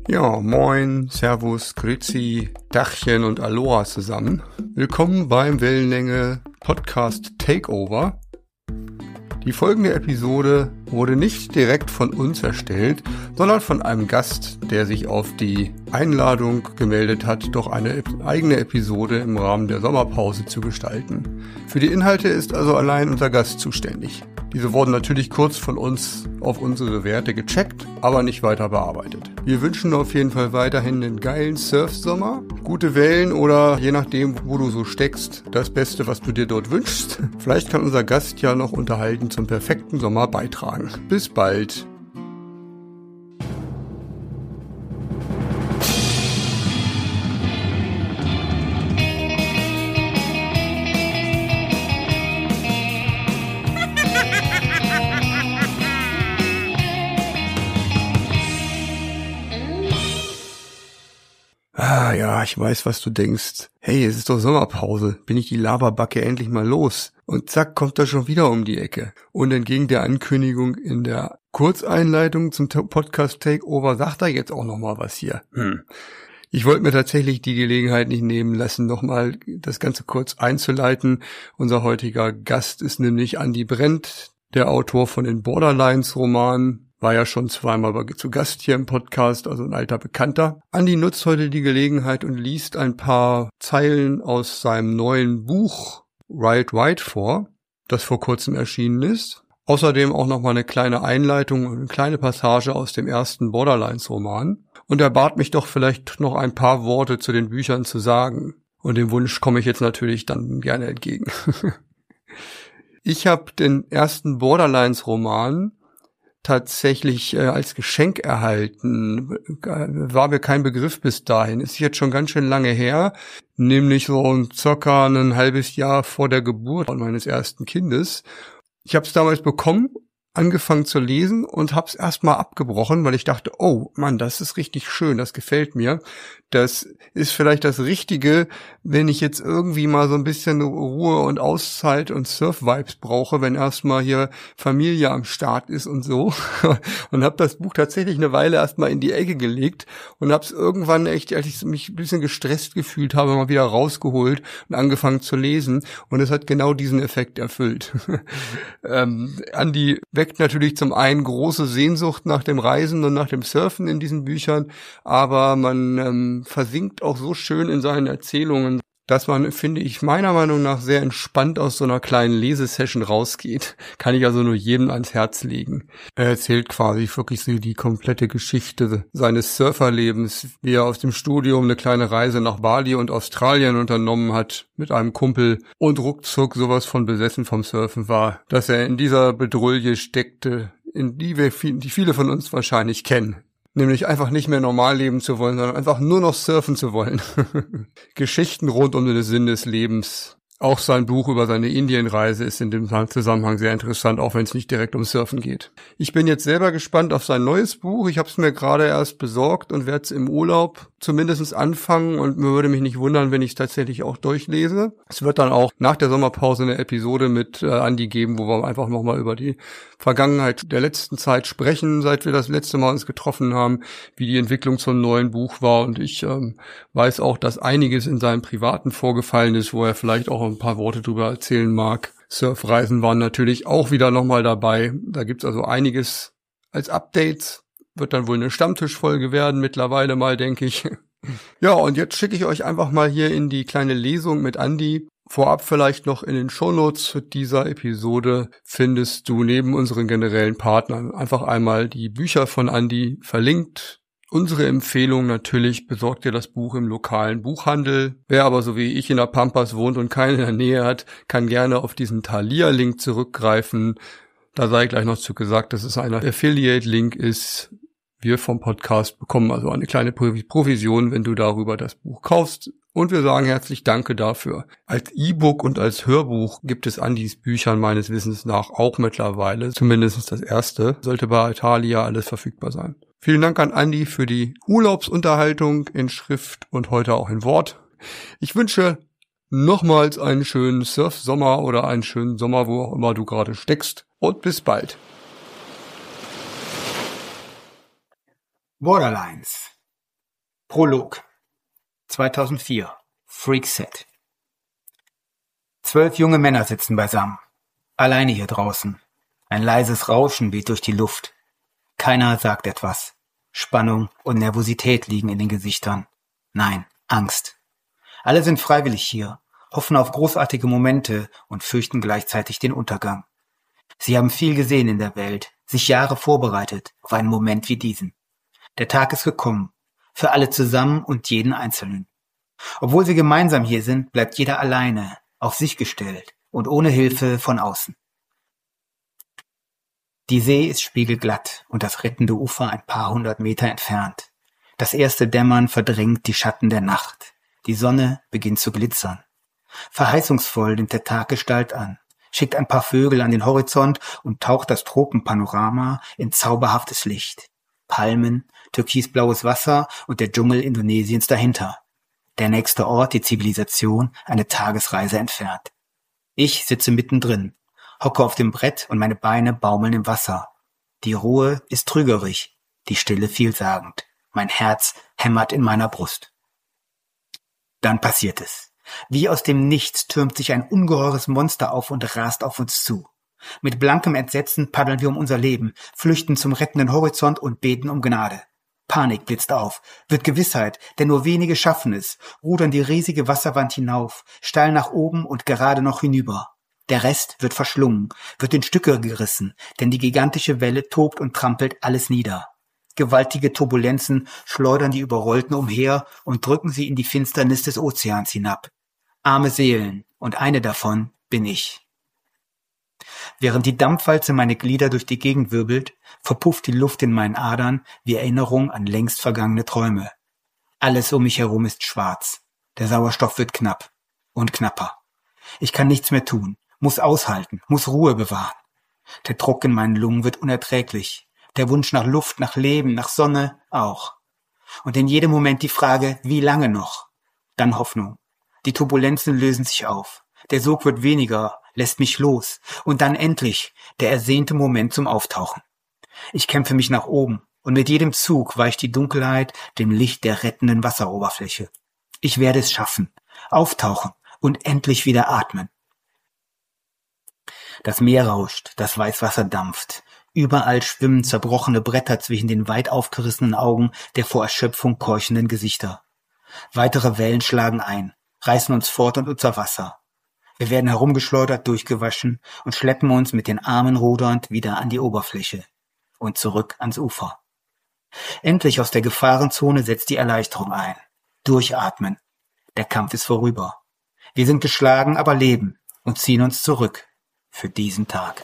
Ja, moin, servus, grüezi, Dachchen und Aloha zusammen. Willkommen beim Wellenlänge Podcast Takeover. Die folgende Episode wurde nicht direkt von uns erstellt, sondern von einem Gast, der sich auf die Einladung gemeldet hat, doch eine eigene Episode im Rahmen der Sommerpause zu gestalten. Für die Inhalte ist also allein unser Gast zuständig. Diese wurden natürlich kurz von uns auf unsere Werte gecheckt, aber nicht weiter bearbeitet. Wir wünschen auf jeden Fall weiterhin einen geilen Surfsommer, gute Wellen oder je nachdem, wo du so steckst, das Beste, was du dir dort wünschst. Vielleicht kann unser Gast ja noch unterhalten zum perfekten Sommer beitragen. Bis bald. Ah ja, ich weiß, was du denkst. Hey, es ist doch Sommerpause. Bin ich die Laberbacke endlich mal los? Und zack, kommt er schon wieder um die Ecke. Und entgegen der Ankündigung in der Kurzeinleitung zum Podcast Takeover sagt er jetzt auch nochmal was hier. Ich wollte mir tatsächlich die Gelegenheit nicht nehmen lassen, nochmal das Ganze kurz einzuleiten. Unser heutiger Gast ist nämlich Andi Brent, der Autor von den Borderlines-Romanen. War ja schon zweimal zu Gast hier im Podcast, also ein alter Bekannter. Andi nutzt heute die Gelegenheit und liest ein paar Zeilen aus seinem neuen Buch Wild Ride vor, das vor kurzem erschienen ist. Außerdem auch nochmal eine kleine Einleitung und eine kleine Passage aus dem ersten Borderlines-Roman. Und er bat mich doch vielleicht noch ein paar Worte zu den Büchern zu sagen. Und dem Wunsch komme ich jetzt natürlich dann gerne entgegen. Ich habe den ersten Borderlines-Roman tatsächlich als Geschenk erhalten. War mir kein Begriff bis dahin. Ist jetzt schon ganz schön lange her, nämlich so circa ein halbes Jahr vor der Geburt meines ersten Kindes. Ich habe es damals bekommen, angefangen zu lesen und habe es erstmal abgebrochen, weil ich dachte, oh Mann, das ist richtig schön, das gefällt mir. Das ist vielleicht das Richtige, wenn ich jetzt irgendwie mal so ein bisschen Ruhe und Auszeit und Surf-Vibes brauche, wenn erstmal hier Familie am Start ist und so. Und habe das Buch tatsächlich eine Weile erstmal in die Ecke gelegt und habe es irgendwann echt, als ich mich ein bisschen gestresst gefühlt habe, mal wieder rausgeholt und angefangen zu lesen. Und es hat genau diesen Effekt erfüllt. Andi weckt natürlich zum einen große Sehnsucht nach dem Reisen und nach dem Surfen in diesen Büchern, aber man versinkt auch so schön in seinen Erzählungen, dass man, finde ich, meiner Meinung nach sehr entspannt aus so einer kleinen Lesesession rausgeht. Kann ich also nur jedem ans Herz legen. Er erzählt quasi wirklich so die komplette Geschichte seines Surferlebens, wie er aus dem Studium eine kleine Reise nach Bali und Australien unternommen hat mit einem Kumpel und ruckzuck sowas von besessen vom Surfen war, dass er in dieser Bedrulle steckte, in die viele von uns wahrscheinlich kennen. Nämlich einfach nicht mehr normal leben zu wollen, sondern einfach nur noch surfen zu wollen. Geschichten rund um den Sinn des Lebens. Auch sein Buch über seine Indienreise ist in dem Zusammenhang sehr interessant, auch wenn es nicht direkt um Surfen geht. Ich bin jetzt selber gespannt auf sein neues Buch. Ich habe es mir gerade erst besorgt und werde es im Urlaub zumindest anfangen und mir würde mich nicht wundern, wenn ich es tatsächlich auch durchlese. Es wird dann auch nach der Sommerpause eine Episode mit Andi geben, wo wir einfach nochmal über die Vergangenheit der letzten Zeit sprechen, seit wir das letzte Mal uns getroffen haben, wie die Entwicklung zum neuen Buch war. Und ich weiß auch, dass einiges in seinem Privaten vorgefallen ist, wo er vielleicht auch ein paar Worte drüber erzählen mag. Surfreisen waren natürlich auch wieder nochmal dabei. Da gibt's also einiges als Updates. Wird dann wohl eine Stammtischfolge werden mittlerweile mal, denke ich. Ja, und jetzt schicke ich euch einfach mal hier in die kleine Lesung mit Andi. Vorab vielleicht noch in den Shownotes zu dieser Episode findest du neben unseren generellen Partnern einfach einmal die Bücher von Andi verlinkt. Unsere Empfehlung natürlich, besorgt ihr das Buch im lokalen Buchhandel. Wer aber so wie ich in der Pampas wohnt und keinen in der Nähe hat, kann gerne auf diesen Thalia-Link zurückgreifen. Da sei gleich noch zu gesagt, dass es ein Affiliate-Link ist. Wir vom Podcast bekommen also eine kleine Provision, wenn du darüber das Buch kaufst. Und wir sagen herzlich Danke dafür. Als E-Book und als Hörbuch gibt es Andis Büchern meines Wissens nach auch mittlerweile, zumindest das erste, sollte bei Thalia alles verfügbar sein. Vielen Dank an Andi für die Urlaubsunterhaltung in Schrift und heute auch in Wort. Ich wünsche nochmals einen schönen Surf-Sommer oder einen schönen Sommer, wo auch immer du gerade steckst. Und bis bald. Borderlines. Prolog 2004 Freakset. 12 junge Männer sitzen beisammen. Alleine hier draußen. Ein leises Rauschen weht durch die Luft. Keiner sagt etwas. Spannung und Nervosität liegen in den Gesichtern. Nein, Angst. Alle sind freiwillig hier, hoffen auf großartige Momente und fürchten gleichzeitig den Untergang. Sie haben viel gesehen in der Welt, sich Jahre vorbereitet auf einen Moment wie diesen. Der Tag ist gekommen, für alle zusammen und jeden Einzelnen. Obwohl sie gemeinsam hier sind, bleibt jeder alleine, auf sich gestellt und ohne Hilfe von außen. Die See ist spiegelglatt und das rettende Ufer ein paar hundert Meter entfernt. Das erste Dämmern verdrängt die Schatten der Nacht. Die Sonne beginnt zu glitzern. Verheißungsvoll nimmt der Tag Gestalt an, schickt ein paar Vögel an den Horizont und taucht das Tropenpanorama in zauberhaftes Licht. Palmen, türkisblaues Wasser und der Dschungel Indonesiens dahinter. Der nächste Ort, die Zivilisation, eine Tagesreise entfernt. Ich sitze mittendrin, hocke auf dem Brett und meine Beine baumeln im Wasser. Die Ruhe ist trügerisch, die Stille vielsagend. Mein Herz hämmert in meiner Brust. Dann passiert es. Wie aus dem Nichts türmt sich ein ungeheures Monster auf und rast auf uns zu. Mit blankem Entsetzen paddeln wir um unser Leben, flüchten zum rettenden Horizont und beten um Gnade. Panik blitzt auf, wird Gewissheit, denn nur wenige schaffen es, rudern die riesige Wasserwand hinauf, steil nach oben und gerade noch hinüber. Der Rest wird verschlungen, wird in Stücke gerissen, denn die gigantische Welle tobt und trampelt alles nieder. Gewaltige Turbulenzen schleudern die Überrollten umher und drücken sie in die Finsternis des Ozeans hinab. Arme Seelen, und eine davon bin ich. Während die Dampfwalze meine Glieder durch die Gegend wirbelt, verpufft die Luft in meinen Adern wie Erinnerung an längst vergangene Träume. Alles um mich herum ist schwarz. Der Sauerstoff wird knapp und knapper. Ich kann nichts mehr tun, muss aushalten, muss Ruhe bewahren. Der Druck in meinen Lungen wird unerträglich. Der Wunsch nach Luft, nach Leben, nach Sonne auch. Und in jedem Moment die Frage, wie lange noch? Dann Hoffnung. Die Turbulenzen lösen sich auf. Der Sog wird weniger, lässt mich los. Und dann endlich der ersehnte Moment zum Auftauchen. Ich kämpfe mich nach oben und mit jedem Zug weicht die Dunkelheit dem Licht der rettenden Wasseroberfläche. Ich werde es schaffen. Auftauchen und endlich wieder atmen. Das Meer rauscht, das Weißwasser dampft. Überall schwimmen zerbrochene Bretter zwischen den weit aufgerissenen Augen der vor Erschöpfung keuchenden Gesichter. Weitere Wellen schlagen ein, reißen uns fort und unter Wasser. Wir werden herumgeschleudert, durchgewaschen und schleppen uns mit den Armen rudernd wieder an die Oberfläche und zurück ans Ufer. Endlich aus der Gefahrenzone setzt die Erleichterung ein. Durchatmen. Der Kampf ist vorüber. Wir sind geschlagen, aber leben und ziehen uns zurück für diesen Tag.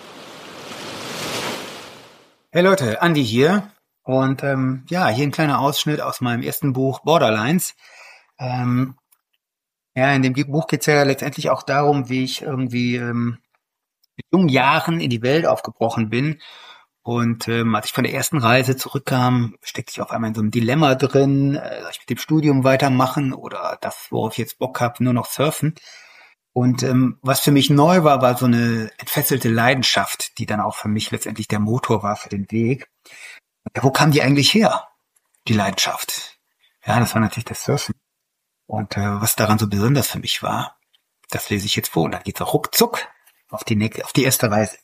Hey Leute, Andi hier und hier ein kleiner Ausschnitt aus meinem ersten Buch Borderlines. In dem Buch geht es ja letztendlich auch darum, wie ich irgendwie mit jungen Jahren in die Welt aufgebrochen bin. Und als ich von der ersten Reise zurückkam, steckte ich auf einmal in so einem Dilemma drin, soll ich mit dem Studium weitermachen oder das, worauf ich jetzt Bock habe, nur noch surfen. Und was für mich neu war, war so eine entfesselte Leidenschaft, die dann auch für mich letztendlich der Motor war für den Weg. Ja, wo kam die eigentlich her, die Leidenschaft? Ja, das war natürlich das Surfen. Und was daran so besonders für mich war, das lese ich jetzt vor. Und dann geht's auch ruckzuck auf die erste Reise.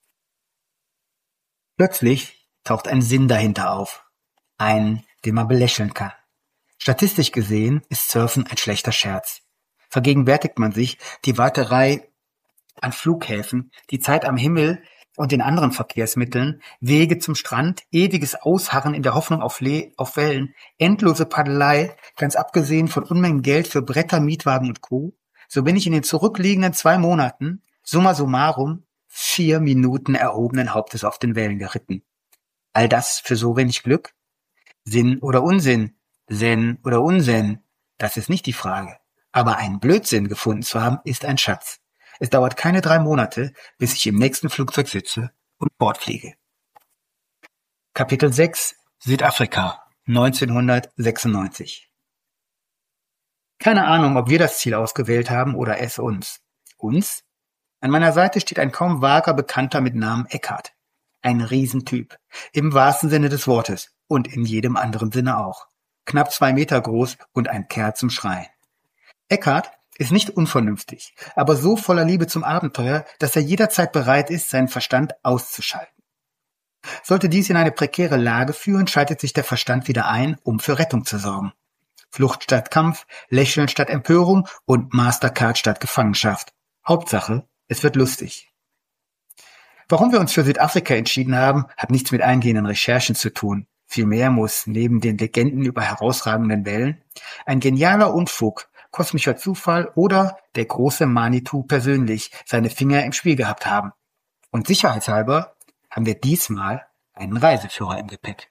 Plötzlich taucht ein Sinn dahinter auf. Einen, den man belächeln kann. Statistisch gesehen ist Surfen ein schlechter Scherz. Vergegenwärtigt man sich die Warterei an Flughäfen, die Zeit am Himmel und den anderen Verkehrsmitteln, Wege zum Strand, ewiges Ausharren in der Hoffnung auf Wellen, endlose Paddelei, ganz abgesehen von Unmengen Geld für Bretter, Mietwagen und Co., so bin ich in den zurückliegenden 2 Monaten, summa summarum, 4 Minuten erhobenen Hauptes auf den Wellen geritten. All das für so wenig Glück? Sinn oder Unsinn? Zen oder Unsinn? Das ist nicht die Frage. Aber einen Blödsinn gefunden zu haben, ist ein Schatz. Es dauert keine 3 Monate, bis ich im nächsten Flugzeug sitze und fortfliege. Kapitel 6 Südafrika 1996. Keine Ahnung, ob wir das Ziel ausgewählt haben oder es uns. Uns? An meiner Seite steht ein kaum vager Bekannter mit Namen Eckhart. Ein Riesentyp. Im wahrsten Sinne des Wortes und in jedem anderen Sinne auch. knapp 2 Meter groß und ein Kerl zum Schreien. Eckhart ist nicht unvernünftig, aber so voller Liebe zum Abenteuer, dass er jederzeit bereit ist, seinen Verstand auszuschalten. Sollte dies in eine prekäre Lage führen, schaltet sich der Verstand wieder ein, um für Rettung zu sorgen. Flucht statt Kampf, Lächeln statt Empörung und Mastercard statt Gefangenschaft. Hauptsache, es wird lustig. Warum wir uns für Südafrika entschieden haben, hat nichts mit eingehenden Recherchen zu tun. Vielmehr muss neben den Legenden über herausragenden Wellen ein genialer Unfug, kosmischer Zufall oder der große Manitou persönlich seine Finger im Spiel gehabt haben. Und sicherheitshalber haben wir diesmal einen Reiseführer im Gepäck.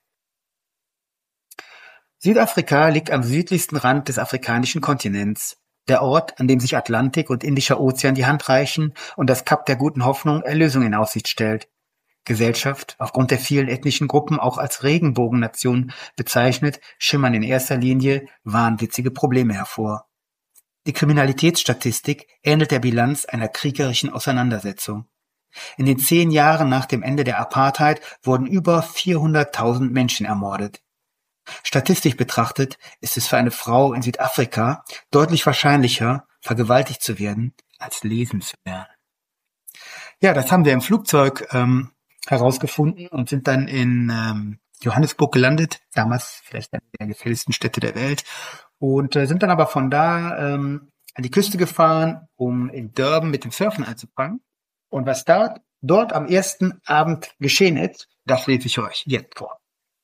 Südafrika liegt am südlichsten Rand des afrikanischen Kontinents. Der Ort, an dem sich Atlantik und Indischer Ozean die Hand reichen und das Kap der guten Hoffnung Erlösung in Aussicht stellt. Gesellschaft, aufgrund der vielen ethnischen Gruppen auch als Regenbogennation bezeichnet, schimmern in erster Linie wahnwitzige Probleme hervor. Die Kriminalitätsstatistik ähnelt der Bilanz einer kriegerischen Auseinandersetzung. In den 10 Jahren nach dem Ende der Apartheid wurden über 400.000 Menschen ermordet. Statistisch betrachtet ist es für eine Frau in Südafrika deutlich wahrscheinlicher, vergewaltigt zu werden, als lesen zu lernen. Ja, das haben wir im Flugzeug herausgefunden und sind dann in Johannesburg gelandet, damals vielleicht eine der gefährlichsten Städte der Welt, und sind dann aber von da an die Küste gefahren, um in Durban mit dem Surfen anzufangen. Und was dort am ersten Abend geschehen ist, das lese ich euch jetzt vor.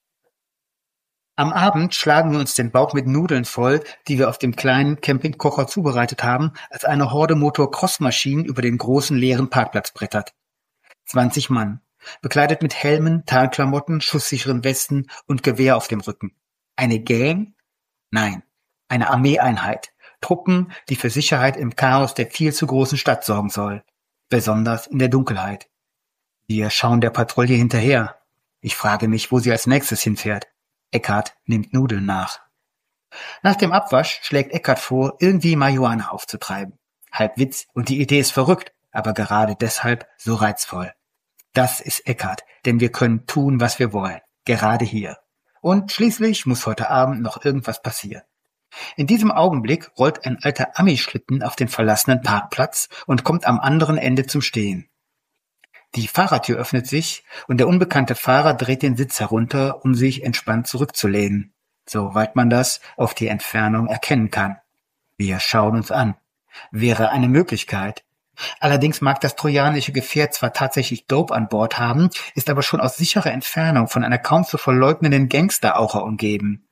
Am Abend schlagen wir uns den Bauch mit Nudeln voll, die wir auf dem kleinen Campingkocher zubereitet haben, als eine Horde Motocross-Maschinen über den großen leeren Parkplatz brettert. 20 Mann, bekleidet mit Helmen, Tarnklamotten, schusssicheren Westen und Gewehr auf dem Rücken. Eine Gang? Nein, eine Armeeeinheit. Truppen, die für Sicherheit im Chaos der viel zu großen Stadt sorgen soll. Besonders in der Dunkelheit. Wir schauen der Patrouille hinterher. Ich frage mich, wo sie als nächstes hinfährt. Eckhart nimmt Nudeln nach. Nach dem Abwasch schlägt Eckhart vor, irgendwie Marihuana aufzutreiben. Halb Witz und die Idee ist verrückt, aber gerade deshalb so reizvoll. Das ist Eckhart, denn wir können tun, was wir wollen. Gerade hier. Und schließlich muss heute Abend noch irgendwas passieren. In diesem Augenblick rollt ein alter Ami-Schlitten auf den verlassenen Parkplatz und kommt am anderen Ende zum Stehen. Die Fahrertür öffnet sich und der unbekannte Fahrer dreht den Sitz herunter, um sich entspannt zurückzulehnen, soweit man das auf die Entfernung erkennen kann. Wir schauen uns an. Wäre eine Möglichkeit. Allerdings mag das trojanische Gefährt zwar tatsächlich Dope an Bord haben, ist aber schon aus sicherer Entfernung von einer kaum zu verleugnenden Gangster-Aura umgeben.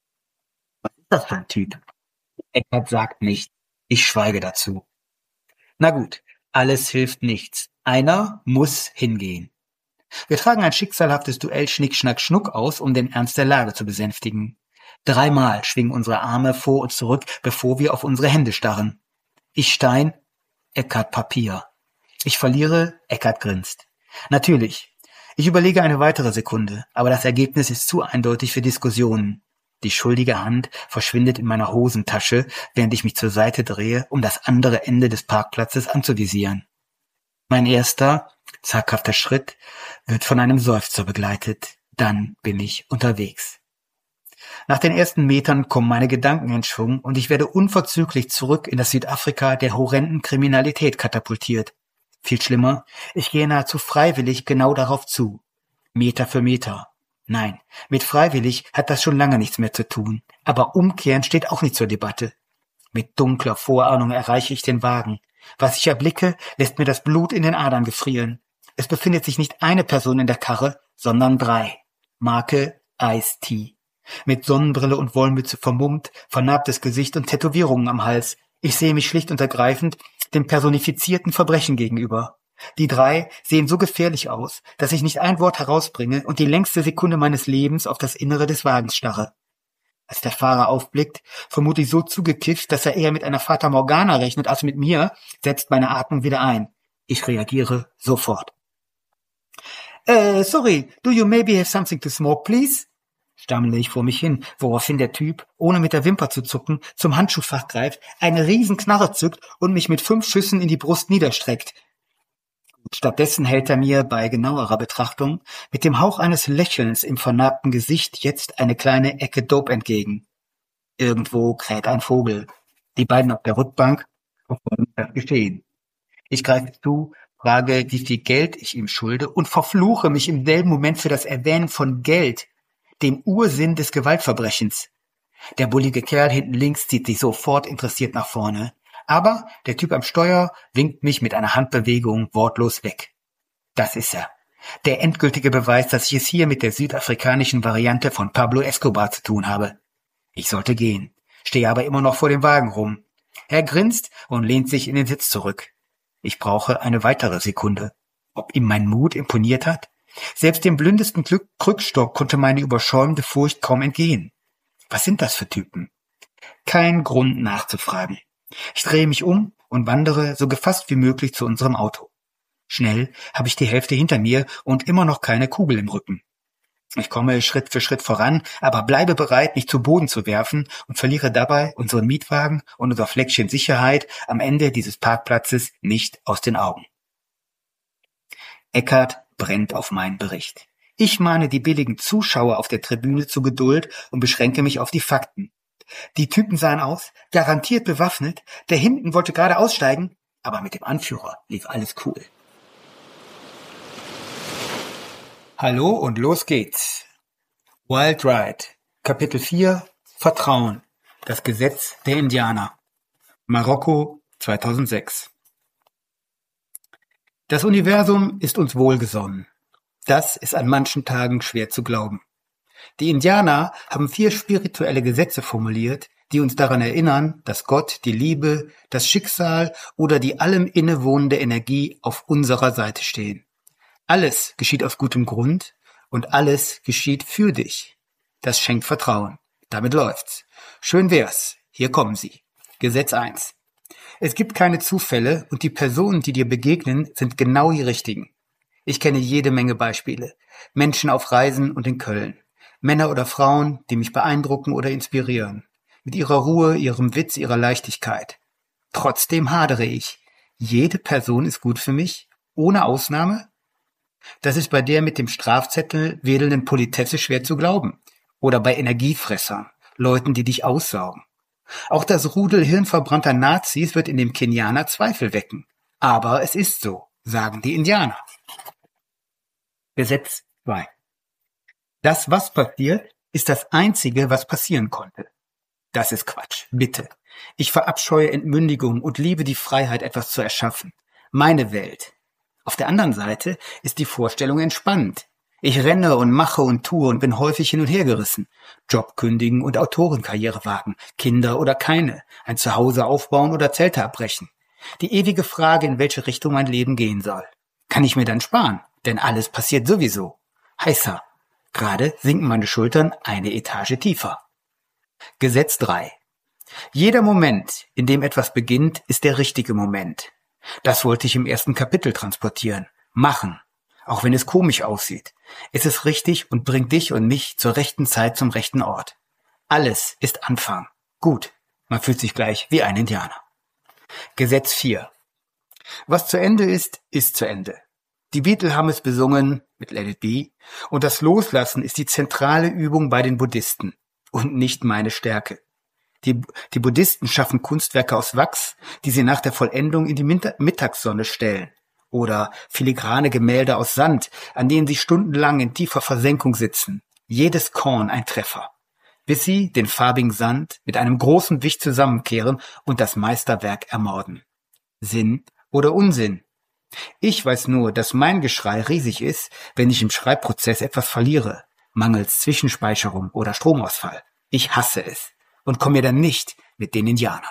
Was ist das für ein Typ? Eckhart sagt nichts. Ich schweige dazu. Na gut, alles hilft nichts. Einer muss hingehen. Wir tragen ein schicksalhaftes Duell Schnick-Schnack-Schnuck aus, um den Ernst der Lage zu besänftigen. 3-mal schwingen unsere Arme vor und zurück, bevor wir auf unsere Hände starren. Ich Stein, Eckhart Papier. Ich verliere, Eckhart grinst. Natürlich. Ich überlege eine weitere Sekunde, aber das Ergebnis ist zu eindeutig für Diskussionen. Die schuldige Hand verschwindet in meiner Hosentasche, während ich mich zur Seite drehe, um das andere Ende des Parkplatzes anzuvisieren. Mein erster, zaghafter Schritt wird von einem Seufzer begleitet. Dann bin ich unterwegs. Nach den ersten Metern kommen meine Gedanken in Schwung und ich werde unverzüglich zurück in das Südafrika der horrenden Kriminalität katapultiert. Viel schlimmer, ich gehe nahezu freiwillig genau darauf zu. Meter für Meter. Nein, mit freiwillig hat das schon lange nichts mehr zu tun. Aber umkehren steht auch nicht zur Debatte. Mit dunkler Vorahnung erreiche ich den Wagen. Was ich erblicke, lässt mir das Blut in den Adern gefrieren. Es befindet sich nicht eine Person in der Karre, sondern 3. Marke Ice-T. Mit Sonnenbrille und Wollmütze vermummt, vernarbtes Gesicht und Tätowierungen am Hals. Ich sehe mich schlicht und ergreifend dem personifizierten Verbrechen gegenüber. Die 3 sehen so gefährlich aus, dass ich nicht ein Wort herausbringe und die längste Sekunde meines Lebens auf das Innere des Wagens starre. Als der Fahrer aufblickt, vermutlich so zugekifft, dass er eher mit einer Fata Morgana rechnet als mit mir, setzt meine Atmung wieder ein. Ich reagiere sofort. Sorry, do you maybe have something to smoke, please? Stammle ich vor mich hin, woraufhin der Typ, ohne mit der Wimper zu zucken, zum Handschuhfach greift, eine riesen Knarre zückt und mich mit 5 Schüssen in die Brust niederstreckt. Stattdessen hält er mir bei genauerer Betrachtung mit dem Hauch eines Lächelns im vernarbten Gesicht jetzt eine kleine Ecke Dope entgegen. Irgendwo kräht ein Vogel. Die beiden auf der Rückbank verfolgen das Geschehen. Ich greife zu, frage, wie viel Geld ich ihm schulde und verfluche mich im selben Moment für das Erwähnen von Geld, dem Ursinn des Gewaltverbrechens. Der bullige Kerl hinten links zieht sich sofort interessiert nach vorne. Aber der Typ am Steuer winkt mich mit einer Handbewegung wortlos weg. Das ist er. Der endgültige Beweis, dass ich es hier mit der südafrikanischen Variante von Pablo Escobar zu tun habe. Ich sollte gehen, stehe aber immer noch vor dem Wagen rum. Er grinst und lehnt sich in den Sitz zurück. Ich brauche eine weitere Sekunde. Ob ihm mein Mut imponiert hat? Selbst dem blindesten Krückstock konnte meine überschäumende Furcht kaum entgehen. Was sind das für Typen? Kein Grund nachzufragen. Ich drehe mich um und wandere so gefasst wie möglich zu unserem Auto. Schnell habe ich die Hälfte hinter mir und immer noch keine Kugel im Rücken. Ich komme Schritt für Schritt voran, aber bleibe bereit, mich zu Boden zu werfen und verliere dabei unseren Mietwagen und unser Fleckchen Sicherheit am Ende dieses Parkplatzes nicht aus den Augen. Eckart brennt auf meinen Bericht. Ich mahne die billigen Zuschauer auf der Tribüne zu Geduld und beschränke mich auf die Fakten. Die Typen sahen aus, garantiert bewaffnet, der hinten wollte gerade aussteigen, aber mit dem Anführer lief alles cool. Hallo und los geht's. Wild Ride, Kapitel 4, Vertrauen, das Gesetz der Indianer. Marokko 2006. Das Universum ist uns wohlgesonnen. Das ist an manchen Tagen schwer zu glauben. Die Indianer haben 4 spirituelle Gesetze formuliert, die uns daran erinnern, dass Gott, die Liebe, das Schicksal oder die allem innewohnende Energie auf unserer Seite stehen. Alles geschieht aus gutem Grund und alles geschieht für dich. Das schenkt Vertrauen. Damit läuft's. Schön wär's. Hier kommen sie. Gesetz 1. Es gibt keine Zufälle und die Personen, die dir begegnen, sind genau die richtigen. Ich kenne jede Menge Beispiele. Menschen auf Reisen und in Köln. Männer oder Frauen, die mich beeindrucken oder inspirieren. Mit ihrer Ruhe, ihrem Witz, ihrer Leichtigkeit. Trotzdem hadere ich. Jede Person ist gut für mich, ohne Ausnahme. Das ist bei der mit dem Strafzettel wedelnden Politesse schwer zu glauben. Oder bei Energiefressern, Leuten, die dich aussaugen. Auch das Rudel hirnverbrannter Nazis wird in dem Kenianer Zweifel wecken. Aber es ist so, sagen die Indianer. Gesetz 2. Das, was passiert, ist das Einzige, was passieren konnte. Das ist Quatsch, bitte. Ich verabscheue Entmündigung und liebe die Freiheit, etwas zu erschaffen. Meine Welt. Auf der anderen Seite ist die Vorstellung entspannend. Ich renne und mache und tue und bin häufig hin und her gerissen. Job kündigen und Autorenkarriere wagen, Kinder oder keine, ein Zuhause aufbauen oder Zelte abbrechen. Die ewige Frage, in welche Richtung mein Leben gehen soll. Kann ich mir dann sparen, denn alles passiert sowieso. Heißer. Gerade sinken meine Schultern eine Etage tiefer. Gesetz 3. Jeder Moment, in dem etwas beginnt, ist der richtige Moment. Das wollte ich im ersten Kapitel transportieren. Machen. Auch wenn es komisch aussieht. Es ist richtig und bringt dich und mich zur rechten Zeit zum rechten Ort. Alles ist Anfang. Gut. Man fühlt sich gleich wie ein Indianer. Gesetz 4. Was zu Ende ist, ist zu Ende. Die Beatles haben es besungen mit Let It Be und das Loslassen ist die zentrale Übung bei den Buddhisten und nicht meine Stärke. Die Buddhisten schaffen Kunstwerke aus Wachs, die sie nach der Vollendung in die Mittagssonne stellen. Oder filigrane Gemälde aus Sand, an denen sie stundenlang in tiefer Versenkung sitzen. Jedes Korn ein Treffer. Bis sie den farbigen Sand mit einem großen Wicht zusammenkehren und das Meisterwerk ermorden. Sinn oder Unsinn? Ich weiß nur, dass mein Geschrei riesig ist, wenn ich im Schreibprozess etwas verliere, mangels Zwischenspeicherung oder Stromausfall. Ich hasse es und komme mir dann nicht mit den Indianern.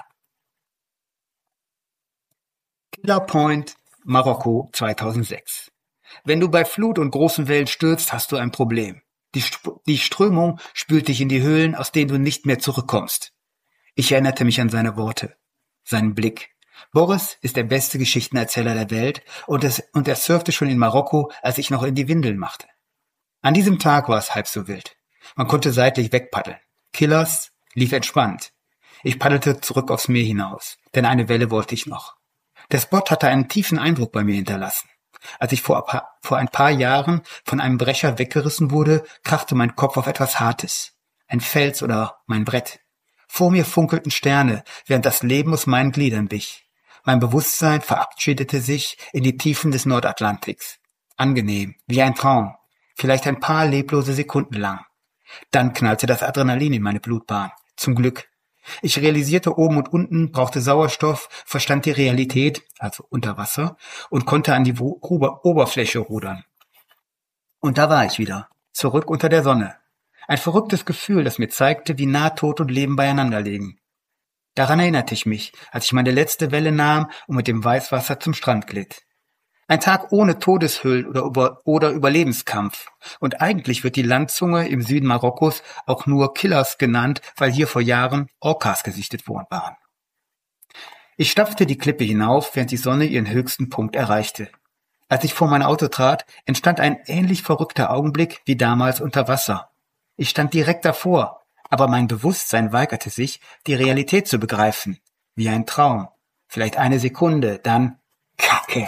Killer Point, Marokko 2006. Wenn du bei Flut und großen Wellen stürzt, hast du ein Problem. Die Strömung spült dich in die Höhlen, aus denen du nicht mehr zurückkommst. Ich erinnerte mich an seine Worte, seinen Blick. Boris ist der beste Geschichtenerzähler der Welt und er surfte schon in Marokko, als ich noch in die Windeln machte. An diesem Tag war es halb so wild. Man konnte seitlich wegpaddeln. Killers lief entspannt. Ich paddelte zurück aufs Meer hinaus, denn eine Welle wollte ich noch. Der Spot hatte einen tiefen Eindruck bei mir hinterlassen. Als ich vor ein paar Jahren von einem Brecher weggerissen wurde, krachte mein Kopf auf etwas Hartes. Ein Fels oder mein Brett. Vor mir funkelten Sterne, während das Leben aus meinen Gliedern wich. Mein Bewusstsein verabschiedete sich in die Tiefen des Nordatlantiks. Angenehm, wie ein Traum, vielleicht ein paar leblose Sekunden lang. Dann knallte das Adrenalin in meine Blutbahn. Zum Glück. Ich realisierte, oben und unten brauchte Sauerstoff, verstand die Realität, also unter Wasser, und konnte an die Oberfläche rudern. Und da war ich wieder, zurück unter der Sonne. Ein verrücktes Gefühl, das mir zeigte, wie nah Tod und Leben beieinander liegen. Daran erinnerte ich mich, als ich meine letzte Welle nahm und mit dem Weißwasser zum Strand glitt. Ein Tag ohne Todeshüllen oder Überlebenskampf. Und eigentlich wird die Landzunge im Süden Marokkos auch nur Killers genannt, weil hier vor Jahren Orcas gesichtet worden waren. Ich stapfte die Klippe hinauf, während die Sonne ihren höchsten Punkt erreichte. Als ich vor mein Auto trat, entstand ein ähnlich verrückter Augenblick wie damals unter Wasser. Ich stand direkt davor, aber mein Bewusstsein weigerte sich, die Realität zu begreifen. Wie ein Traum. Vielleicht eine Sekunde, dann Kacke.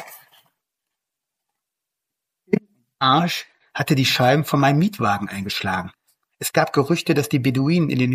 Arsch hatte die Scheiben von meinem Mietwagen eingeschlagen. Es gab Gerüchte, dass sich Beduinen in den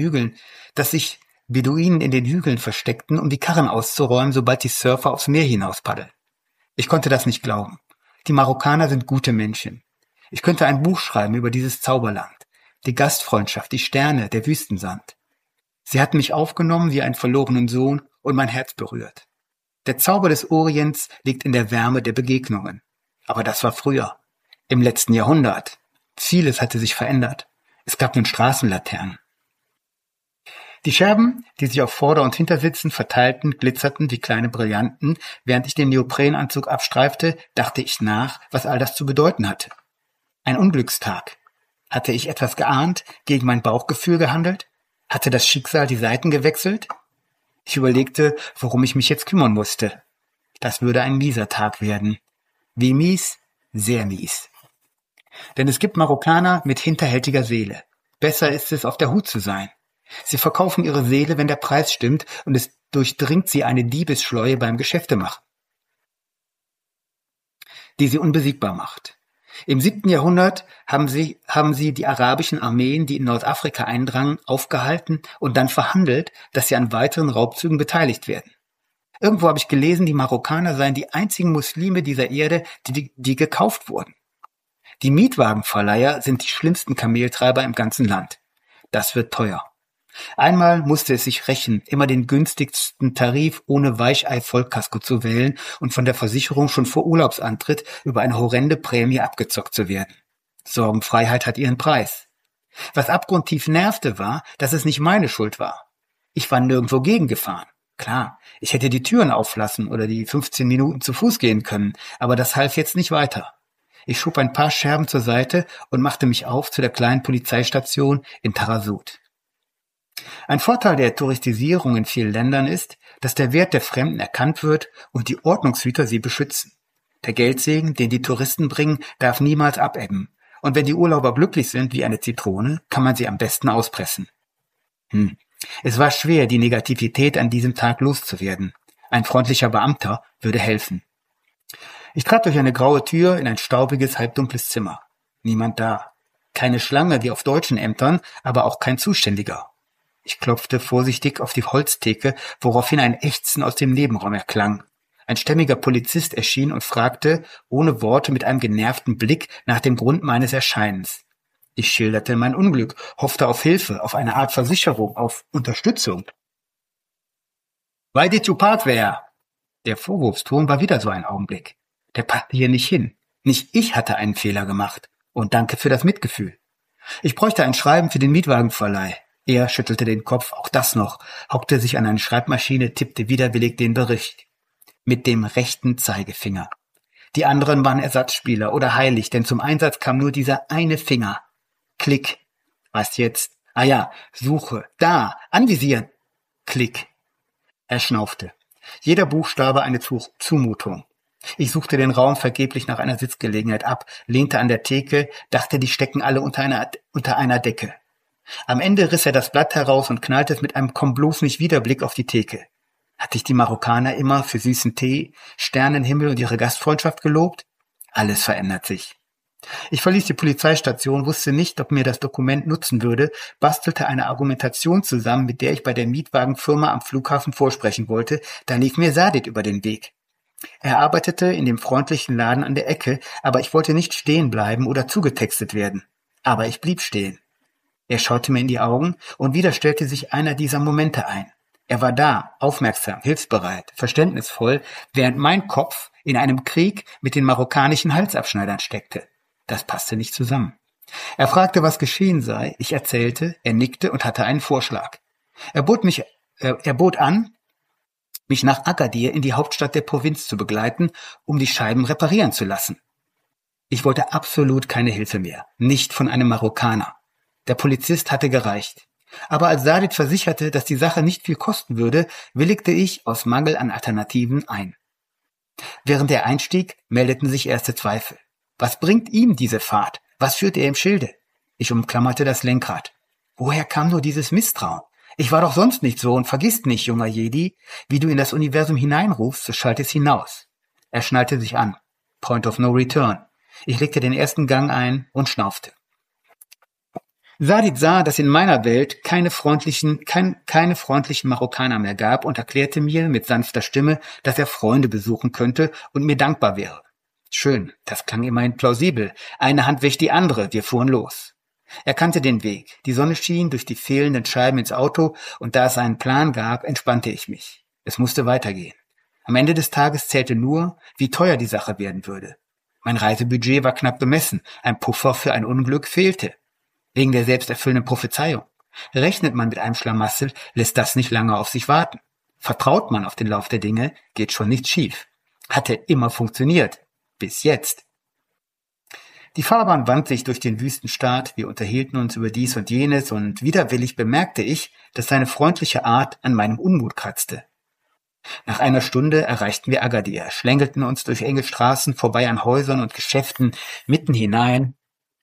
Hügeln versteckten, um die Karren auszuräumen, sobald die Surfer aufs Meer hinaus paddeln. Ich konnte das nicht glauben. Die Marokkaner sind gute Menschen. Ich könnte ein Buch schreiben über dieses Zauberland. Die Gastfreundschaft, die Sterne, der Wüstensand. Sie hatten mich aufgenommen wie einen verlorenen Sohn und mein Herz berührt. Der Zauber des Orients liegt in der Wärme der Begegnungen. Aber das war früher. Im letzten Jahrhundert. Vieles hatte sich verändert. Es gab nun Straßenlaternen. Die Scherben, die sich auf Vorder- und Hintersitzen verteilten, glitzerten wie kleine Brillanten. Während ich den Neoprenanzug abstreifte, dachte ich nach, was all das zu bedeuten hatte. Ein Unglückstag. Hatte ich etwas geahnt, gegen mein Bauchgefühl gehandelt? Hatte das Schicksal die Seiten gewechselt? Ich überlegte, worum ich mich jetzt kümmern musste. Das würde ein mieser Tag werden. Wie mies? Sehr mies. Denn es gibt Marokkaner mit hinterhältiger Seele. Besser ist es, auf der Hut zu sein. Sie verkaufen ihre Seele, wenn der Preis stimmt, und es durchdringt sie eine Diebesschleue beim Geschäftemachen, die sie unbesiegbar macht. Im 7. Jahrhundert haben sie die arabischen Armeen, die in Nordafrika eindrangen, aufgehalten und dann verhandelt, dass sie an weiteren Raubzügen beteiligt werden. Irgendwo habe ich gelesen, die Marokkaner seien die einzigen Muslime dieser Erde, die gekauft wurden. Die Mietwagenverleiher sind die schlimmsten Kameltreiber im ganzen Land. Das wird teuer. Einmal musste es sich rächen, immer den günstigsten Tarif ohne Weichei-Vollkasko zu wählen und von der Versicherung schon vor Urlaubsantritt über eine horrende Prämie abgezockt zu werden. Sorgenfreiheit hat ihren Preis. Was abgrundtief nervte, war, dass es nicht meine Schuld war. Ich war nirgendwo gegengefahren. Klar, ich hätte die Türen auflassen oder die 15 Minuten zu Fuß gehen können, aber das half jetzt nicht weiter. Ich schob ein paar Scherben zur Seite und machte mich auf zu der kleinen Polizeistation in Tarazout. Ein Vorteil der Touristisierung in vielen Ländern ist, dass der Wert der Fremden erkannt wird und die Ordnungshüter sie beschützen. Der Geldsegen, den die Touristen bringen, darf niemals abebben. Und wenn die Urlauber glücklich sind wie eine Zitrone, kann man sie am besten auspressen. Es war schwer, die Negativität an diesem Tag loszuwerden. Ein freundlicher Beamter würde helfen. Ich trat durch eine graue Tür in ein staubiges, halbdunkles Zimmer. Niemand da. Keine Schlange wie auf deutschen Ämtern, aber auch kein Zuständiger. Ich klopfte vorsichtig auf die Holztheke, woraufhin ein Ächzen aus dem Nebenraum erklang. Ein stämmiger Polizist erschien und fragte, ohne Worte mit einem genervten Blick, nach dem Grund meines Erscheinens. Ich schilderte mein Unglück, hoffte auf Hilfe, auf eine Art Versicherung, auf Unterstützung. Why did you park there? Der Vorwurfston war wieder so ein Augenblick. Der passte hier nicht hin. Nicht ich hatte einen Fehler gemacht. Und danke für das Mitgefühl. Ich bräuchte ein Schreiben für den Mietwagenverleih. Er schüttelte den Kopf, auch das noch, hockte sich an eine Schreibmaschine, tippte widerwillig den Bericht. Mit dem rechten Zeigefinger. Die anderen waren Ersatzspieler oder heilig, denn zum Einsatz kam nur dieser eine Finger. Klick. Was jetzt? Ah ja, Suche. Da. Anvisieren. Klick. Er schnaufte. Jeder Buchstabe eine Zumutung. Ich suchte den Raum vergeblich nach einer Sitzgelegenheit ab, lehnte an der Theke, dachte, die stecken alle unter einer Decke. Am Ende riss er das Blatt heraus und knallte es mit einem Komm bloß nicht wieder Blick auf die Theke. Hatte ich die Marokkaner immer für süßen Tee, Sternenhimmel und ihre Gastfreundschaft gelobt? Alles verändert sich. Ich verließ die Polizeistation, wusste nicht, ob mir das Dokument nutzen würde, bastelte eine Argumentation zusammen, mit der ich bei der Mietwagenfirma am Flughafen vorsprechen wollte. Da lief mir Sadit über den Weg. Er arbeitete in dem freundlichen Laden an der Ecke, aber ich wollte nicht stehen bleiben oder zugetextet werden. Aber ich blieb stehen. Er schaute mir in die Augen und wieder stellte sich einer dieser Momente ein. Er war da, aufmerksam, hilfsbereit, verständnisvoll, während mein Kopf in einem Krieg mit den marokkanischen Halsabschneidern steckte. Das passte nicht zusammen. Er fragte, was geschehen sei. Ich erzählte, er nickte und hatte einen Vorschlag. Er bot an, mich nach Agadir in die Hauptstadt der Provinz zu begleiten, um die Scheiben reparieren zu lassen. Ich wollte absolut keine Hilfe mehr, nicht von einem Marokkaner. Der Polizist hatte gereicht. Aber als Sadit versicherte, dass die Sache nicht viel kosten würde, willigte ich aus Mangel an Alternativen ein. Während er einstieg, meldeten sich erste Zweifel. Was bringt ihm diese Fahrt? Was führt er im Schilde? Ich umklammerte das Lenkrad. Woher kam nur dieses Misstrauen? Ich war doch sonst nicht so und vergiss nicht, junger Jedi, wie du in das Universum hineinrufst, so schallt es hinaus. Er schnallte sich an. Point of no return. Ich legte den ersten Gang ein und schnaufte. Sadit sah, dass in meiner Welt keine freundlichen Marokkaner mehr gab und erklärte mir mit sanfter Stimme, dass er Freunde besuchen könnte und mir dankbar wäre. Schön, das klang immerhin plausibel. Eine Hand wäscht die andere, wir fuhren los. Er kannte den Weg. Die Sonne schien durch die fehlenden Scheiben ins Auto und da es einen Plan gab, entspannte ich mich. Es musste weitergehen. Am Ende des Tages zählte nur, wie teuer die Sache werden würde. Mein Reisebudget war knapp bemessen. Ein Puffer für ein Unglück fehlte. Wegen der selbsterfüllenden Prophezeiung. Rechnet man mit einem Schlamassel, lässt das nicht lange auf sich warten. Vertraut man auf den Lauf der Dinge, geht schon nichts schief. Hatte immer funktioniert. Bis jetzt. Die Fahrbahn wand sich durch den Wüstenstaat, wir unterhielten uns über dies und jenes und widerwillig bemerkte ich, dass seine freundliche Art an meinem Unmut kratzte. Nach einer Stunde erreichten wir Agadir, schlängelten uns durch enge Straßen vorbei an Häusern und Geschäften mitten hinein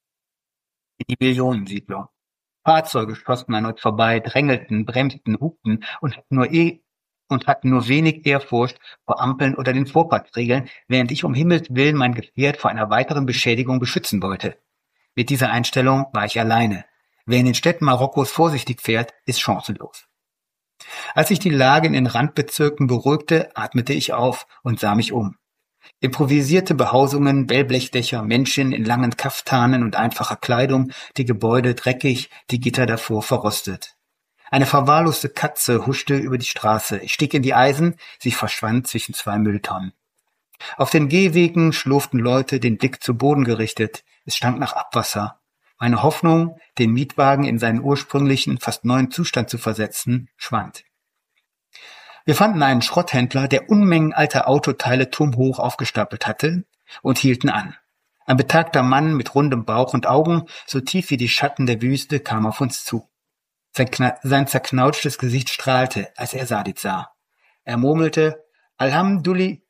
in die Millionensiedlung. Fahrzeuge schossen an uns vorbei, drängelten, bremsten, hupten und hatten nur wenig Ehrfurcht vor Ampeln oder den Vorfahrtsregeln, während ich um Himmels Willen mein Gefährt vor einer weiteren Beschädigung beschützen wollte. Mit dieser Einstellung war ich alleine. Wer in den Städten Marokkos vorsichtig fährt, ist chancenlos. Als sich die Lage in den Randbezirken beruhigte, atmete ich auf und sah mich um. Improvisierte Behausungen, Wellblechdächer, Menschen in langen Kaftanen und einfacher Kleidung, die Gebäude dreckig, die Gitter davor verrostet. Eine verwahrloste Katze huschte über die Straße. Ich stieg in die Eisen, sie verschwand zwischen zwei Mülltonnen. Auf den Gehwegen schlurften Leute, den Blick zu Boden gerichtet. Es stank nach Abwasser. Meine Hoffnung, den Mietwagen in seinen ursprünglichen, fast neuen Zustand zu versetzen, schwand. Wir fanden einen Schrotthändler, der Unmengen alter Autoteile turmhoch aufgestapelt hatte, und hielten an. Ein betagter Mann mit rundem Bauch und Augen, so tief wie die Schatten der Wüste, kam auf uns zu. Sein zerknautschtes Gesicht strahlte, als er Sadit sah. Er murmelte, Alhamdulillah,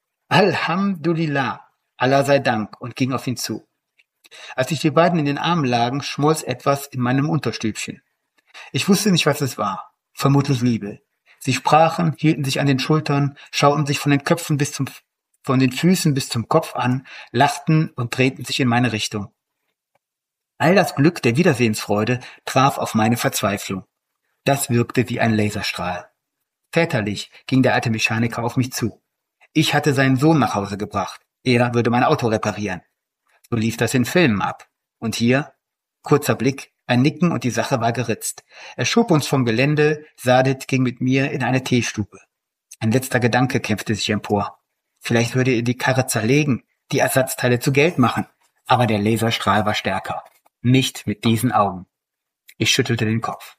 Allah sei Dank, und ging auf ihn zu. Als sich die beiden in den Armen lagen, schmolz etwas in meinem Unterstübchen. Ich wusste nicht, was es war. Vermutlich Liebe. Sie sprachen, hielten sich an den Schultern, schauten sich von den Füßen bis zum Kopf an, lachten und drehten sich in meine Richtung. All das Glück der Wiedersehensfreude traf auf meine Verzweiflung. Das wirkte wie ein Laserstrahl. Väterlich ging der alte Mechaniker auf mich zu. Ich hatte seinen Sohn nach Hause gebracht. Er würde mein Auto reparieren. So lief das in Filmen ab. Und hier, kurzer Blick, ein Nicken und die Sache war geritzt. Er schob uns vom Gelände, Sadit ging mit mir in eine Teestube. Ein letzter Gedanke kämpfte sich empor. Vielleicht würde er die Karre zerlegen, die Ersatzteile zu Geld machen. Aber der Laserstrahl war stärker. Nicht mit diesen Augen. Ich schüttelte den Kopf.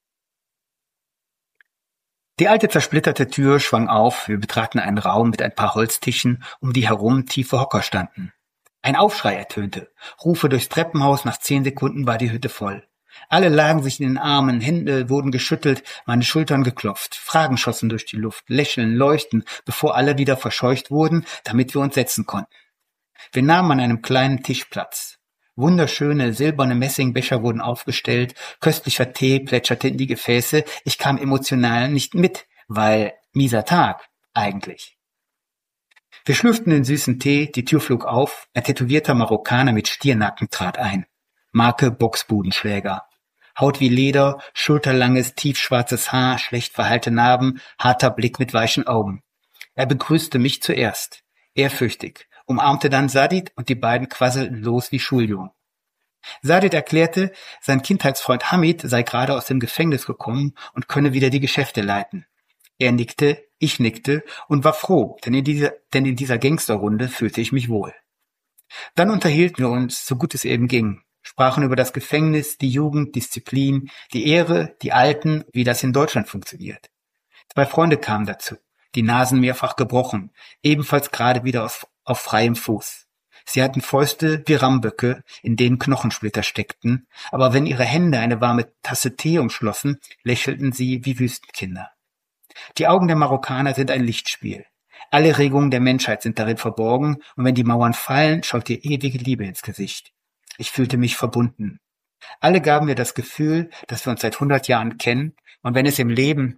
Die alte zersplitterte Tür schwang auf, wir betraten einen Raum mit ein paar Holztischen, um die herum tiefe Hocker standen. Ein Aufschrei ertönte. Rufe durchs Treppenhaus, nach 10 Sekunden war die Hütte voll. Alle lagen sich in den Armen, Hände wurden geschüttelt, meine Schultern geklopft, Fragen schossen durch die Luft, Lächeln, Leuchten, bevor alle wieder verscheucht wurden, damit wir uns setzen konnten. Wir nahmen an einem kleinen Tisch Platz. Wunderschöne silberne Messingbecher wurden aufgestellt, köstlicher Tee plätscherte in die Gefäße. Ich kam emotional nicht mit, weil mieser Tag eigentlich. Wir schlürften den süßen Tee, die Tür flog auf, ein tätowierter Marokkaner mit Stiernacken trat ein. Marke Boxbudenschläger. Haut wie Leder, schulterlanges, tiefschwarzes Haar, schlecht verheilte Narben, harter Blick mit weichen Augen. Er begrüßte mich zuerst, ehrfürchtig, umarmte dann Sadid und die beiden quasselten los wie Schuljungen. Sadid erklärte, sein Kindheitsfreund Hamid sei gerade aus dem Gefängnis gekommen und könne wieder die Geschäfte leiten. Er nickte, ich nickte und war froh, denn in dieser Gangsterrunde fühlte ich mich wohl. Dann unterhielten wir uns, so gut es eben ging, sprachen über das Gefängnis, die Jugend, Disziplin, die Ehre, die Alten, wie das in Deutschland funktioniert. 2 Freunde kamen dazu, die Nasen mehrfach gebrochen, ebenfalls gerade wieder auf freiem Fuß. Sie hatten Fäuste wie Ramböcke, in denen Knochensplitter steckten, aber wenn ihre Hände eine warme Tasse Tee umschlossen, lächelten sie wie Wüstenkinder. Die Augen der Marokkaner sind ein Lichtspiel. Alle Regungen der Menschheit sind darin verborgen, und wenn die Mauern fallen, schaut dir ewige Liebe ins Gesicht. Ich fühlte mich verbunden. Alle gaben mir das Gefühl, dass wir uns seit 100 Jahren kennen, und wenn es im Leben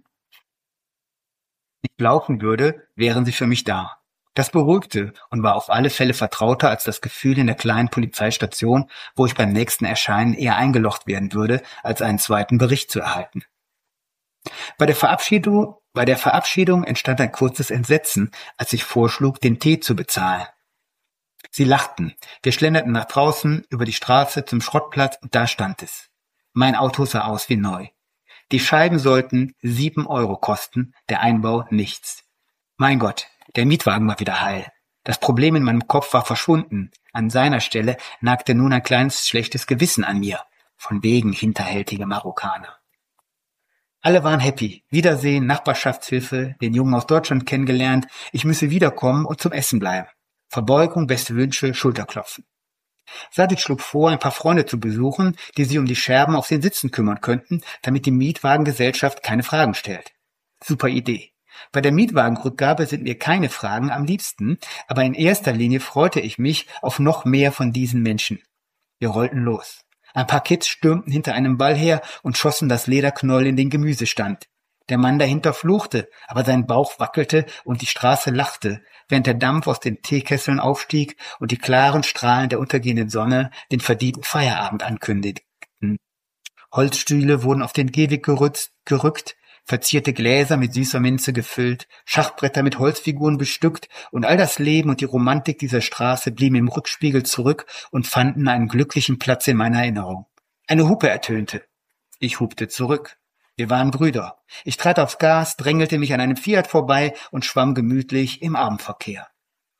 nicht laufen würde, wären sie für mich da. Das beruhigte und war auf alle Fälle vertrauter als das Gefühl in der kleinen Polizeistation, wo ich beim nächsten Erscheinen eher eingelocht werden würde, als einen zweiten Bericht zu erhalten. Bei der Verabschiedung entstand ein kurzes Entsetzen, als ich vorschlug, den Tee zu bezahlen. Sie lachten. Wir schlenderten nach draußen, über die Straße zum Schrottplatz, und da stand es. Mein Auto sah aus wie neu. Die Scheiben sollten 7 € kosten, der Einbau nichts. Mein Gott, der Mietwagen war wieder heil. Das Problem in meinem Kopf war verschwunden. An seiner Stelle nagte nun ein kleines schlechtes Gewissen an mir. Von wegen hinterhältige Marokkaner. Alle waren happy. Wiedersehen, Nachbarschaftshilfe, den Jungen aus Deutschland kennengelernt. Ich müsse wiederkommen und zum Essen bleiben. Verbeugung, beste Wünsche, Schulterklopfen. Sadid schlug vor, ein paar Freunde zu besuchen, die sich um die Scherben auf den Sitzen kümmern könnten, damit die Mietwagengesellschaft keine Fragen stellt. Super Idee. Bei der Mietwagenrückgabe sind mir keine Fragen am liebsten, aber in erster Linie freute ich mich auf noch mehr von diesen Menschen. Wir rollten los. Ein paar Kids stürmten hinter einem Ball her und schossen das Lederknäuel in den Gemüsestand. Der Mann dahinter fluchte, aber sein Bauch wackelte und die Straße lachte, während der Dampf aus den Teekesseln aufstieg und die klaren Strahlen der untergehenden Sonne den verdienten Feierabend ankündigten. Holzstühle wurden auf den Gehweg gerückt, verzierte Gläser mit süßer Minze gefüllt, Schachbretter mit Holzfiguren bestückt, und all das Leben und die Romantik dieser Straße blieben im Rückspiegel zurück und fanden einen glücklichen Platz in meiner Erinnerung. Eine Hupe ertönte. Ich hupte zurück. Wir waren Brüder. Ich trat aufs Gas, drängelte mich an einem Fiat vorbei und schwamm gemütlich im Abendverkehr.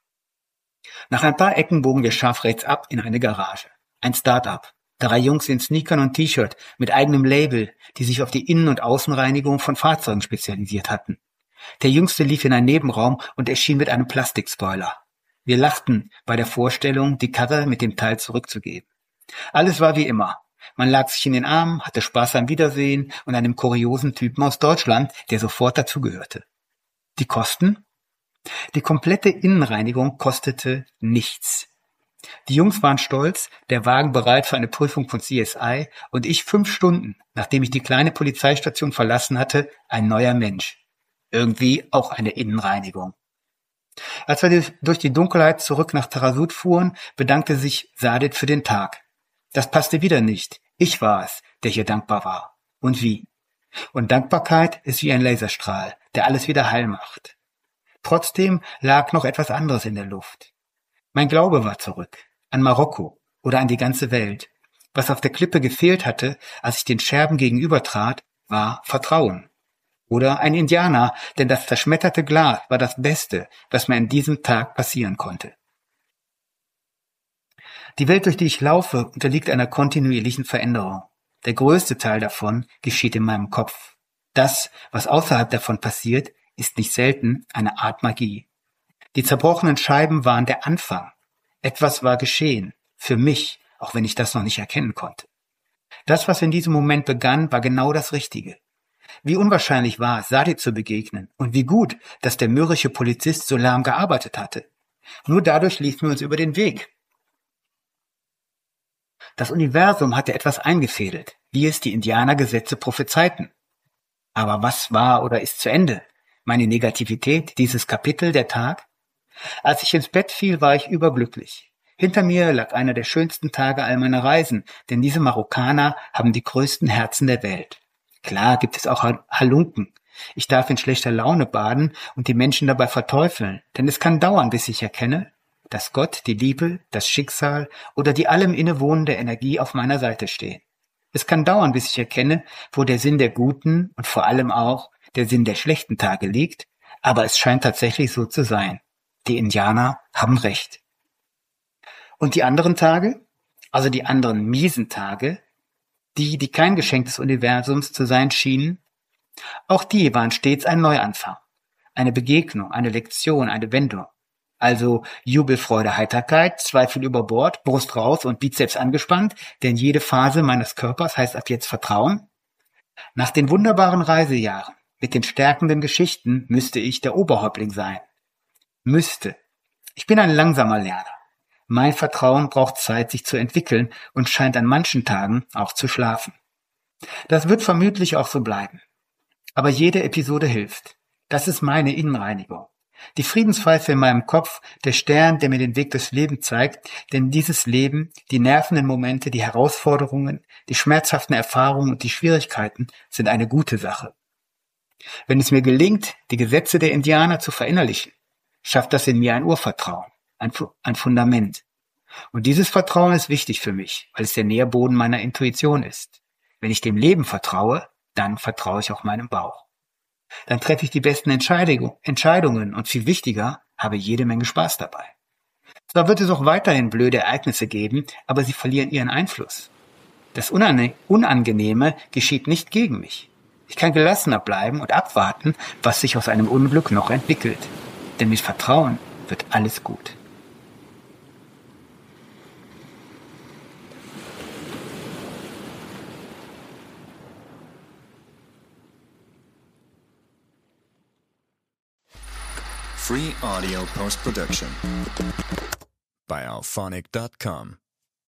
Nach ein paar Ecken bogen wir scharf rechts ab in eine Garage. Ein Start-up. 3 Jungs in Sneakern und T-Shirt mit eigenem Label, die sich auf die Innen- und Außenreinigung von Fahrzeugen spezialisiert hatten. Der Jüngste lief in einen Nebenraum und erschien mit einem Plastikspoiler. Wir lachten bei der Vorstellung, die Karre mit dem Teil zurückzugeben. Alles war wie immer. Man lag sich in den Armen, hatte Spaß am Wiedersehen und einem kuriosen Typen aus Deutschland, der sofort dazugehörte. Die Kosten? Die komplette Innenreinigung kostete nichts. Die Jungs waren stolz, der Wagen bereit für eine Prüfung von CSI, und ich 5 Stunden, nachdem ich die kleine Polizeistation verlassen hatte, ein neuer Mensch. Irgendwie auch eine Innenreinigung. Als wir durch die Dunkelheit zurück nach Tarazout fuhren, bedankte sich Sadid für den Tag. Das passte wieder nicht. Ich war es, der hier dankbar war. Und wie? Und Dankbarkeit ist wie ein Laserstrahl, der alles wieder heil macht. Trotzdem lag noch etwas anderes in der Luft. Mein Glaube war zurück, an Marokko oder an die ganze Welt. Was auf der Klippe gefehlt hatte, als ich den Scherben gegenübertrat, war Vertrauen. Oder ein Indianer, denn das zerschmetterte Glas war das Beste, was mir an diesem Tag passieren konnte. Die Welt, durch die ich laufe, unterliegt einer kontinuierlichen Veränderung. Der größte Teil davon geschieht in meinem Kopf. Das, was außerhalb davon passiert, ist nicht selten eine Art Magie. Die zerbrochenen Scheiben waren der Anfang. Etwas war geschehen, für mich, auch wenn ich das noch nicht erkennen konnte. Das, was in diesem Moment begann, war genau das Richtige. Wie unwahrscheinlich war es, Sadid zu begegnen, und wie gut, dass der mürrische Polizist so lahm gearbeitet hatte. Nur dadurch liefen wir uns über den Weg. Das Universum hatte etwas eingefädelt, wie es die Indianergesetze prophezeiten. Aber was war oder ist zu Ende? Meine Negativität, dieses Kapitel, der Tag? Als ich ins Bett fiel, war ich überglücklich. Hinter mir lag einer der schönsten Tage all meiner Reisen, denn diese Marokkaner haben die größten Herzen der Welt. Klar gibt es auch Halunken. Ich darf in schlechter Laune baden und die Menschen dabei verteufeln, denn es kann dauern, bis ich erkenne, dass Gott, die Liebe, das Schicksal oder die allem innewohnende Energie auf meiner Seite stehen. Es kann dauern, bis ich erkenne, wo der Sinn der guten und vor allem auch der Sinn der schlechten Tage liegt, aber es scheint tatsächlich so zu sein. Die Indianer haben recht. Und die anderen Tage, also die anderen miesen Tage, die kein Geschenk des Universums zu sein schienen, auch die waren stets ein Neuanfang, eine Begegnung, eine Lektion, eine Wendung. Also Jubel, Freude, Heiterkeit, Zweifel über Bord, Brust raus und Bizeps angespannt, denn jede Phase meines Körpers heißt ab jetzt Vertrauen. Nach den wunderbaren Reisejahren, mit den stärkenden Geschichten, müsste ich der Oberhäuptling sein. Müsste. Ich bin ein langsamer Lerner. Mein Vertrauen braucht Zeit, sich zu entwickeln und scheint an manchen Tagen auch zu schlafen. Das wird vermutlich auch so bleiben. Aber jede Episode hilft. Das ist meine Innenreinigung. Die Friedenspfeife in meinem Kopf, der Stern, der mir den Weg durchs Leben zeigt, denn dieses Leben, die nervenden Momente, die Herausforderungen, die schmerzhaften Erfahrungen und die Schwierigkeiten sind eine gute Sache. Wenn es mir gelingt, die Gesetze der Indianer zu verinnerlichen, schafft das in mir ein Urvertrauen, ein Fundament. Und dieses Vertrauen ist wichtig für mich, weil es der Nährboden meiner Intuition ist. Wenn ich dem Leben vertraue, dann vertraue ich auch meinem Bauch. Dann treffe ich die besten Entscheidungen und viel wichtiger, habe jede Menge Spaß dabei. Zwar wird es auch weiterhin blöde Ereignisse geben, aber sie verlieren ihren Einfluss. Das Unangenehme geschieht nicht gegen mich. Ich kann gelassener bleiben und abwarten, was sich aus einem Unglück noch entwickelt. Denn mit Vertrauen wird alles gut. Free audio post-production by alphonic.com.